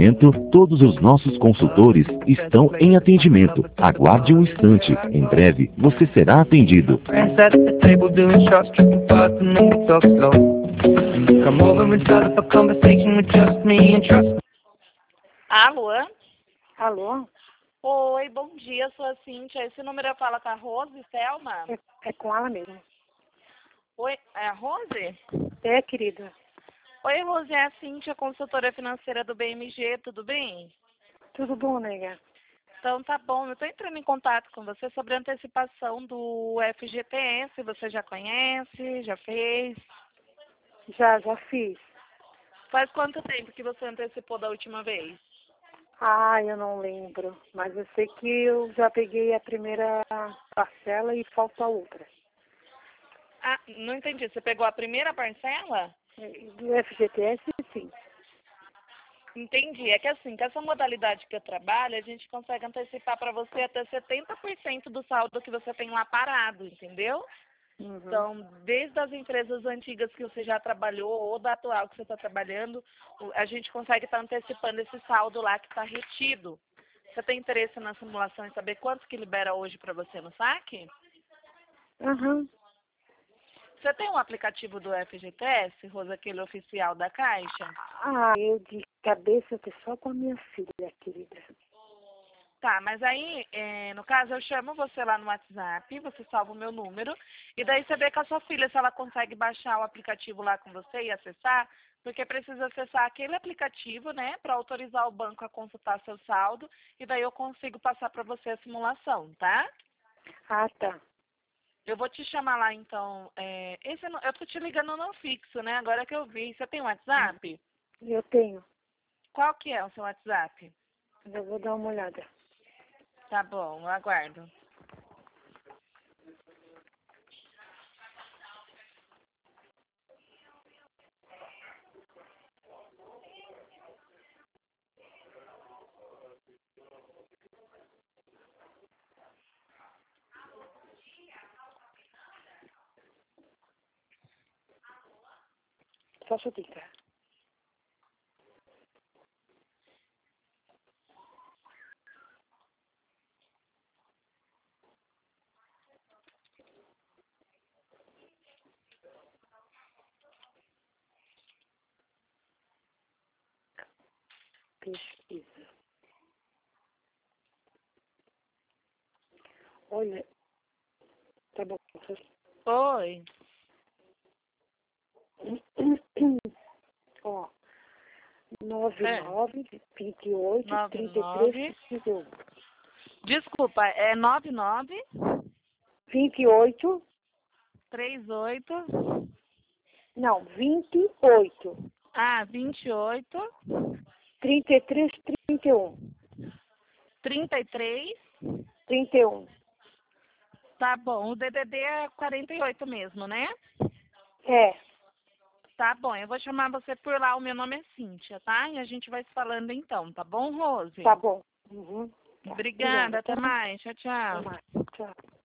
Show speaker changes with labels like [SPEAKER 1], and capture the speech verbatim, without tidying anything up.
[SPEAKER 1] momento, todos os nossos consultores estão em atendimento. Aguarde um instante. Em breve, você será atendido.
[SPEAKER 2] Alô?
[SPEAKER 3] Alô?
[SPEAKER 2] Oi, bom dia, sou a Cíntia. Esse número eu falo com a Rose, Selma?
[SPEAKER 3] É, é com ela mesmo.
[SPEAKER 2] Oi, é a Rose?
[SPEAKER 3] É, querida.
[SPEAKER 2] Oi, Rose, é a Cíntia, consultora financeira do B M G, tudo bem?
[SPEAKER 3] Tudo bom, nega?
[SPEAKER 2] Então tá bom, eu estou entrando em contato com você sobre a antecipação do F G T S. Você já conhece? Já fez?
[SPEAKER 3] Já, já fiz.
[SPEAKER 2] Faz quanto tempo que você antecipou da última vez?
[SPEAKER 3] Ah, eu não lembro. Mas eu sei que eu já peguei a primeira parcela e falta a outra.
[SPEAKER 2] Ah, não entendi. Você pegou a primeira parcela?
[SPEAKER 3] Do F G T S, sim.
[SPEAKER 2] Entendi. É que assim, com essa modalidade que eu trabalho, a gente consegue antecipar para você até setenta por cento do saldo que você tem lá parado, entendeu?
[SPEAKER 3] Uhum.
[SPEAKER 2] Então, desde as empresas antigas que você já trabalhou ou da atual que você está trabalhando, a gente consegue estar antecipando esse saldo lá que está retido. Você tem interesse na simulação e saber quanto que libera hoje para você no saque?
[SPEAKER 3] Uhum.
[SPEAKER 2] Você tem um aplicativo do F G T S, Rosa, aquele oficial da Caixa?
[SPEAKER 3] Ah, eu de cabeça eu tô só com a minha filha, querida.
[SPEAKER 2] Tá, mas aí, é, no caso, eu chamo você lá no WhatsApp, você salva o meu número, e daí você vê com a sua filha se ela consegue baixar o aplicativo lá com você e acessar, porque precisa acessar aquele aplicativo, né, para autorizar o banco a consultar seu saldo, e daí eu consigo passar para você a simulação, tá?
[SPEAKER 3] Ah, tá.
[SPEAKER 2] Eu vou te chamar lá, então, é, esse, não- eu tô te ligando no fixo, né, agora que eu vi. Você tem WhatsApp?
[SPEAKER 3] Eu tenho.
[SPEAKER 2] Qual que é o seu WhatsApp?
[SPEAKER 3] Eu vou dar uma olhada.
[SPEAKER 2] Tá bom, eu aguardo.
[SPEAKER 3] Só sua dica. Pesquisa. Olha, tá bom.
[SPEAKER 2] Oi.
[SPEAKER 3] Ó, nove
[SPEAKER 2] É.
[SPEAKER 3] nove, vinte e oito,
[SPEAKER 2] nove
[SPEAKER 3] trinta e
[SPEAKER 2] nove.
[SPEAKER 3] três, trinta e um.
[SPEAKER 2] Desculpa, é nove nove
[SPEAKER 3] vinte e oito,
[SPEAKER 2] três oito.
[SPEAKER 3] não, vinte e oito,
[SPEAKER 2] Ah, vinte e oito.
[SPEAKER 3] trinta e três, trinta e um.
[SPEAKER 2] trinta e três.
[SPEAKER 3] trinta e um.
[SPEAKER 2] Tá bom. O D D D é quarenta e oito mesmo, né?
[SPEAKER 3] É,
[SPEAKER 2] Tá bom. Eu vou chamar você por lá. O meu nome é Cíntia, tá? E a gente vai se falando então, tá bom, Rose?
[SPEAKER 3] tá bom. Uhum. Tá.
[SPEAKER 2] Obrigada. Até
[SPEAKER 3] Tá.
[SPEAKER 2] mais. Tchau, tchau.
[SPEAKER 3] Até mais. Tchau.